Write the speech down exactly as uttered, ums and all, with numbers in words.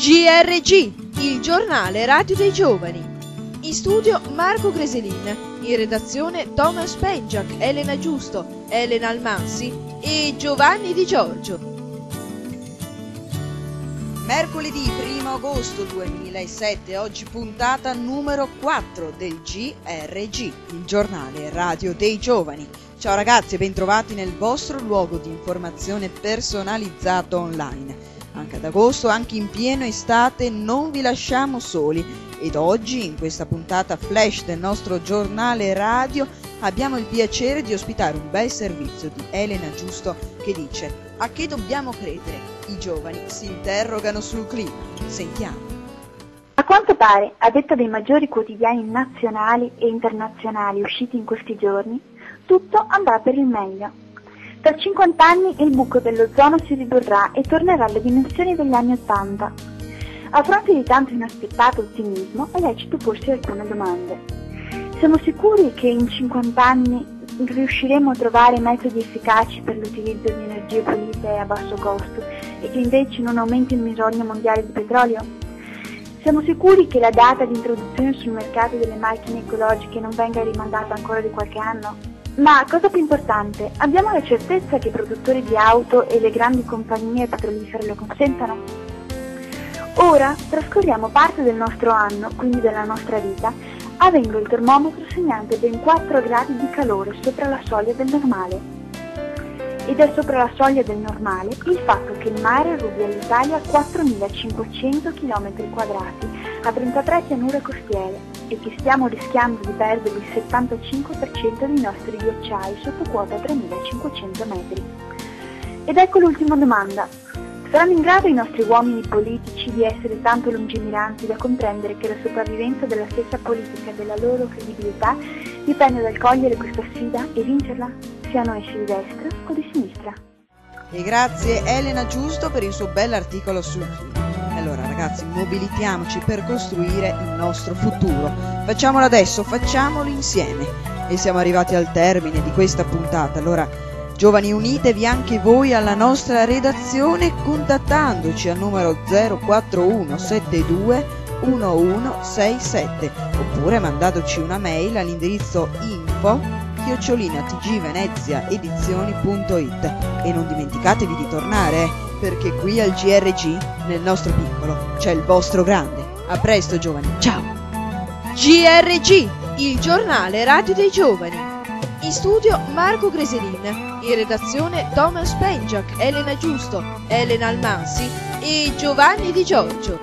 G R G, il giornale radio dei giovani. In studio Marco Greselin, in redazione Thomas Pengiac, Elena Giusto, Elena Almansi e Giovanni Di Giorgio. Mercoledì primo agosto duemilasette, oggi puntata numero quattro del G R G, il giornale radio dei giovani. Ciao ragazzi e bentrovati nel vostro luogo di informazione personalizzato online. Anche ad agosto, anche in pieno estate, non vi lasciamo soli ed oggi, in questa puntata flash del nostro giornale radio, abbiamo il piacere di ospitare un bel servizio di Elena Giusto che dice: a che dobbiamo credere? I giovani si interrogano sul clima. Sentiamo. A quanto pare, a detta dei maggiori quotidiani nazionali e internazionali usciti in questi giorni, tutto andrà per il meglio. Tra cinquanta anni il buco dell'ozono si ridurrà e tornerà alle dimensioni degli anni ottanta. A fronte di tanto inaspettato ottimismo è lecito porsi alcune domande. Siamo sicuri che in cinquanta anni riusciremo a trovare metodi efficaci per l'utilizzo di energie pulite e a basso costo e che invece non aumenti il bisogno mondiale di petrolio? Siamo sicuri che la data di introduzione sul mercato delle macchine ecologiche non venga rimandata ancora di qualche anno? Ma, cosa più importante, abbiamo la certezza che i produttori di auto e le grandi compagnie petrolifere lo consentano? Ora trascorriamo parte del nostro anno, quindi della nostra vita, avendo il termometro segnante ben quattro gradi di calore sopra la soglia del normale. Ed è sopra la soglia del normale il fatto che il mare rubi all'Italia quattromilacinquecento chilometri quadrati a trentatré pianure costiere e che stiamo rischiando di perdere il settantacinque per cento dei nostri ghiacciai sotto quota tremilacinquecento metri. Ed ecco l'ultima domanda. Saranno in grado i nostri uomini politici di essere tanto lungimiranti da comprendere che la sopravvivenza della stessa politica e della loro credibilità dipende dal cogliere questa sfida e vincerla, siano essi di destra o di sinistra? E grazie Elena Giusto per il suo bell'articolo sul clima. Allora ragazzi, mobilitiamoci per costruire il nostro futuro. Facciamolo adesso, facciamolo insieme. E siamo arrivati al termine di questa puntata. Allora, giovani, unitevi anche voi alla nostra redazione contattandoci al numero zero quattro uno sette due uno uno sei sette oppure mandateci una mail all'indirizzo info chiocciolina tgveneziaedizioni punto it. E non dimenticatevi di tornare, eh, perché qui al G R G, nel nostro piccolo, c'è il vostro grande. A presto giovani, ciao! G R G, il giornale radio dei giovani. In studio Marco Greselin, in redazione Thomas Pengiac, Elena Giusto, Elena Almansi e Giovanni Di Giorgio.